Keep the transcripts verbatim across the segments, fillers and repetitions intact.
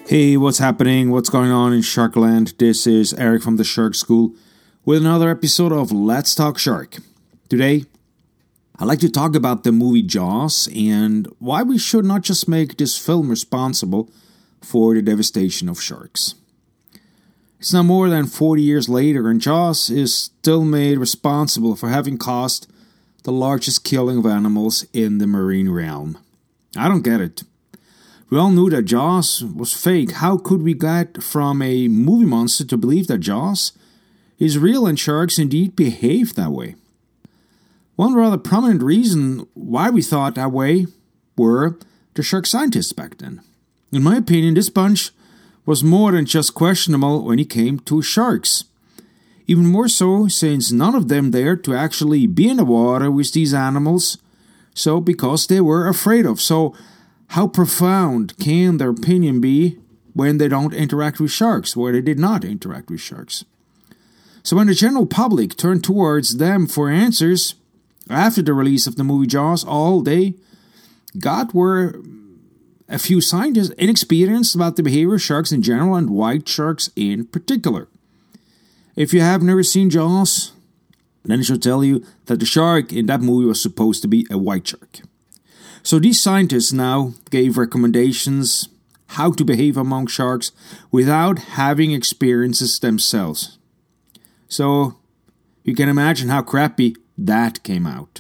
Hey, what's happening? What's going on in Sharkland? This is Eric from the Shark School with another episode of Let's Talk Shark. Today, I'd like to talk about the movie Jaws and why we should not just make this film responsible for the devastation of sharks. It's now more than forty years later, and Jaws is still made responsible for having caused the largest killing of animals in the marine realm. I don't get it. We all knew that Jaws was fake. How could we get from a movie monster to believe that Jaws is real and sharks indeed behave that way? One rather prominent reason why we thought that way were the shark scientists back then. In my opinion, this bunch was more than just questionable when it came to sharks. Even more so since none of them dared to actually be in the water with these animals, so because they were afraid of. So how profound can their opinion be when they don't interact with sharks, where they did not interact with sharks? So when the general public turned towards them for answers, after the release of the movie Jaws, all they got were a few scientists inexperienced about the behavior of sharks in general and white sharks in particular. If you have never seen Jaws, then I should tell you that the shark in that movie was supposed to be a white shark. So these scientists now gave recommendations how to behave among sharks without having experiences themselves. So you can imagine how crappy that came out.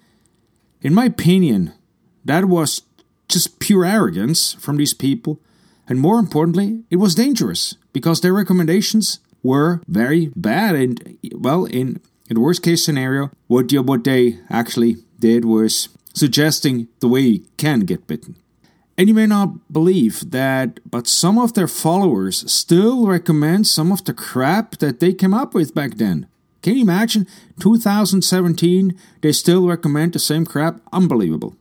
In my opinion, that was just pure arrogance from these people, and more importantly, it was dangerous because their recommendations were very bad. And well, in, in the worst case scenario, what, what they actually did was suggesting the way you can get bitten. And you may not believe that, but some of their followers still recommend some of the crap that they came up with back then. Can you imagine? two thousand seventeen, they still recommend the same crap? Unbelievable.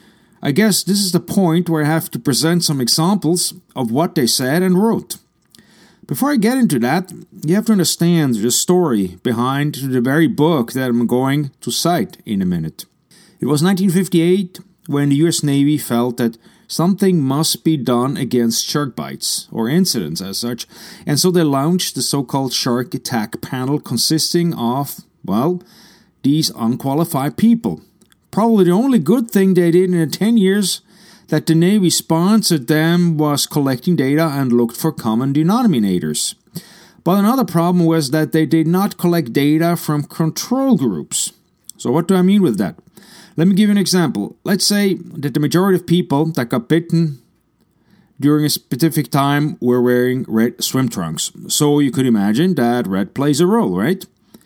I guess this is the point where I have to present some examples of what they said and wrote. Before I get into that, you have to understand the story behind the very book that I'm going to cite in a minute. It was nineteen fifty-eight when the U S Navy felt that something must be done against shark bites, or incidents as such, and so they launched the so-called Shark Attack Panel consisting of, well, these unqualified people. Probably the only good thing they did in the ten years that the Navy sponsored them was collecting data and looked for common denominators. But another problem was that they did not collect data from control groups. So what do I mean with that? Let me give you an example. Let's say that the majority of people that got bitten during a specific time were wearing red swim trunks. So you could imagine that red plays a role, right?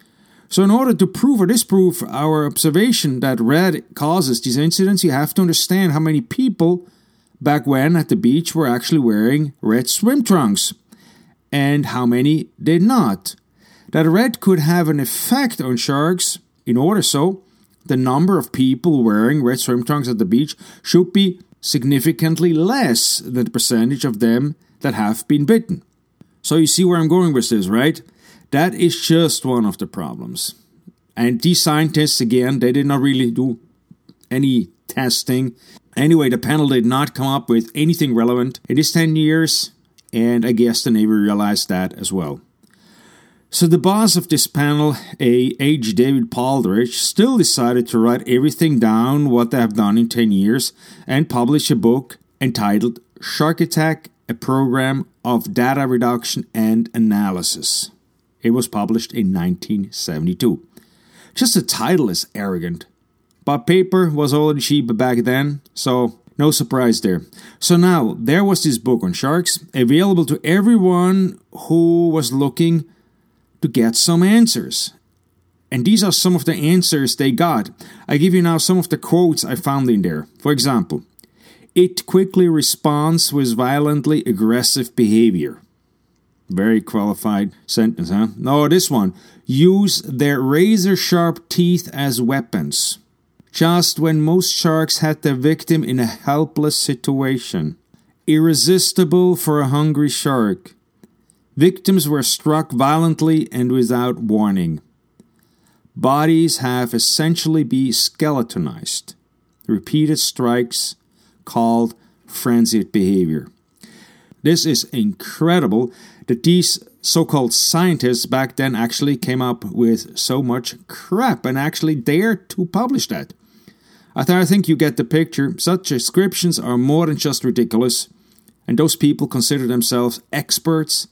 So in order to prove or disprove our observation that red causes these incidents, you have to understand how many people back when at the beach were actually wearing red swim trunks and how many did not. That red could have an effect on sharks. In order so, the number of people wearing red swim trunks at the beach should be significantly less than the percentage of them that have been bitten. So you see where I'm going with this, right? That is just one of the problems. And these scientists, again, they did not really do any testing. Anyway, the panel did not come up with anything relevant in these ten years, and I guess the Navy realized that as well. So the boss of this panel, a H. David Baldrige, still decided to write everything down what they have done in ten years and publish a book entitled Shark Attack, a Program of Data Reduction and Analysis. It was published in nineteen seventy-two. Just the title is arrogant. But paper was already cheap back then, so no surprise there. So now, there was this book on sharks, available to everyone who was looking to get some answers. And these are some of the answers they got. I give you now some of the quotes I found in there. For example, it quickly responds with violently aggressive behavior. Very qualified sentence, huh? No, this one. Use their razor-sharp teeth as weapons. Just when most sharks had their victim in a helpless situation. Irresistible for a hungry shark. Victims were struck violently and without warning. Bodies have essentially been skeletonized. Repeated strikes called frenzied behavior. This is incredible that these so-called scientists back then actually came up with so much crap and actually dared to publish that. I, th- I think you get the picture. Such descriptions are more than just ridiculous, and those people consider themselves experts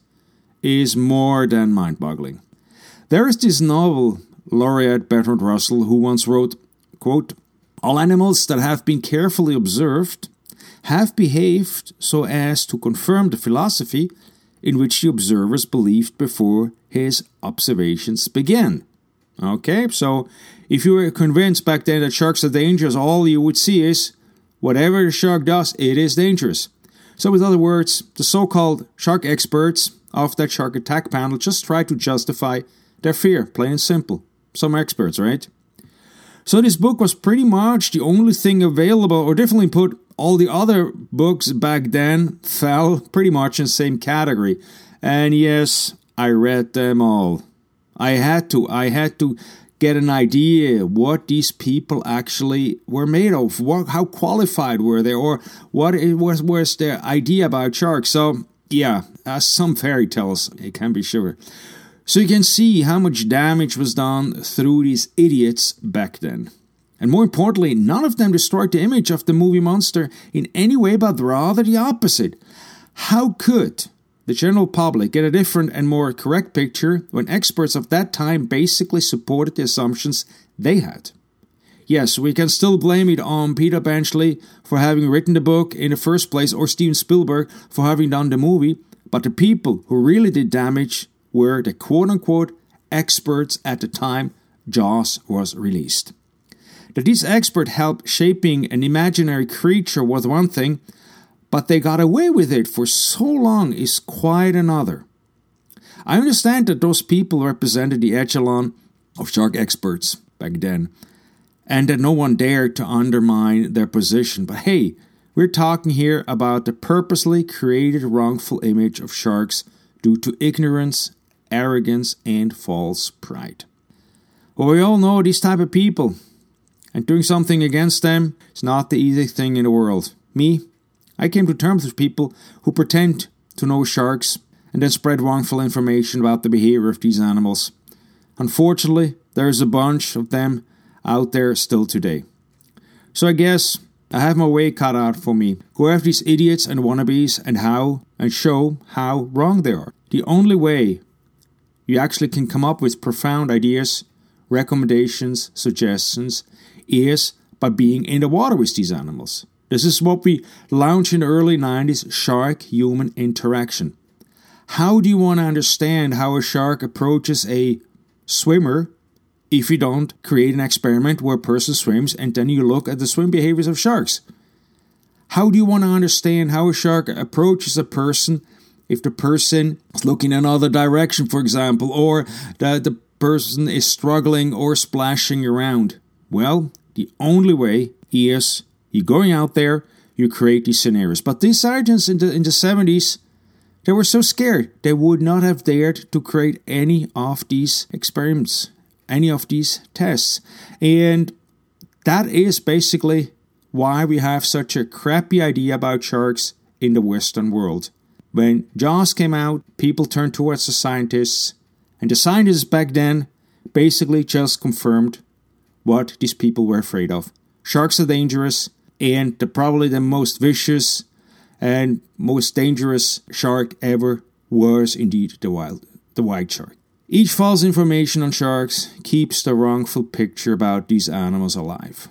is more than mind-boggling. There is this Nobel laureate Bertrand Russell who once wrote, quote, "All animals that have been carefully observed have behaved so as to confirm the philosophy in which the observers believed before his observations began." Okay, so if you were convinced back then that sharks are dangerous, all you would see is whatever the shark does, it is dangerous. So with other words, the so-called shark experts of that shark attack panel just try to justify their fear, plain and simple. Some experts, right? So this book was pretty much the only thing available, or definitely put all the other books back then fell pretty much in the same category. And yes, I read them all. I had to. I had to get an idea what these people actually were made of. What, how qualified were they, or what it was, was their idea about sharks. So yeah, as some fairy tales, it can be sure. So you can see how much damage was done through these idiots back then. And more importantly, none of them destroyed the image of the movie monster in any way, but rather the opposite. How could the general public get a different and more correct picture when experts of that time basically supported the assumptions they had? Yes, we can still blame it on Peter Benchley for having written the book in the first place, or Steven Spielberg for having done the movie, but the people who really did damage were the quote-unquote experts at the time Jaws was released. That these experts helped shaping an imaginary creature was one thing, but they got away with it for so long is quite another. I understand that those people represented the echelon of shark experts back then, and that no one dared to undermine their position, but hey, we're talking here about the purposely created wrongful image of sharks due to ignorance, arrogance, and false pride. Well, we all know these type of people, and doing something against them is not the easiest thing in the world. Me, I came to terms with people who pretend to know sharks and then spread wrongful information about the behavior of these animals. Unfortunately, there is a bunch of them out there still today. So I guess I have my way cut out for me. Go after these idiots and wannabes and how and show how wrong they are. The only way you actually can come up with profound ideas, recommendations, suggestions is by being in the water with these animals. This is what we launched in the early nineties, shark-human interaction. How do you want to understand how a shark approaches a swimmer if you don't create an experiment where a person swims and then you look at the swim behaviors of sharks? How do you want to understand how a shark approaches a person if the person is looking in another direction, for example, or the, the person is struggling or splashing around? Well, the only way is you going out there, you create these scenarios. But these sergeants in the, in the seventies, they were so scared, they would not have dared to create any of these experiments, any of these tests. And that is basically why we have such a crappy idea about sharks in the Western world. When Jaws came out, people turned towards the scientists, and the scientists back then basically just confirmed what these people were afraid of. Sharks are dangerous, and the, probably the most vicious and most dangerous shark ever was indeed the wild, the white shark. Each false information on sharks keeps the wrongful picture about these animals alive.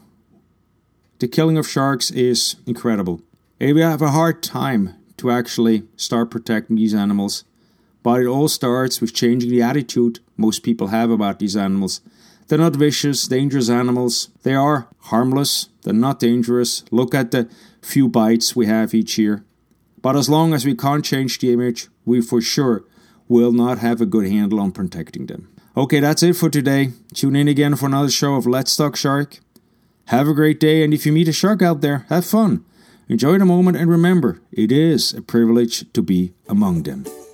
The killing of sharks is incredible. We have a hard time to actually start protecting these animals, but it all starts with changing the attitude most people have about these animals. They're not vicious, dangerous animals. They are harmless. They're not dangerous. Look at the few bites we have each year. But as long as we can't change the image, we for sure will not have a good handle on protecting them. Okay, that's it for today. Tune in again for another show of Let's Talk Shark. Have a great day, and if you meet a shark out there, have fun. Enjoy the moment, and remember, it is a privilege to be among them.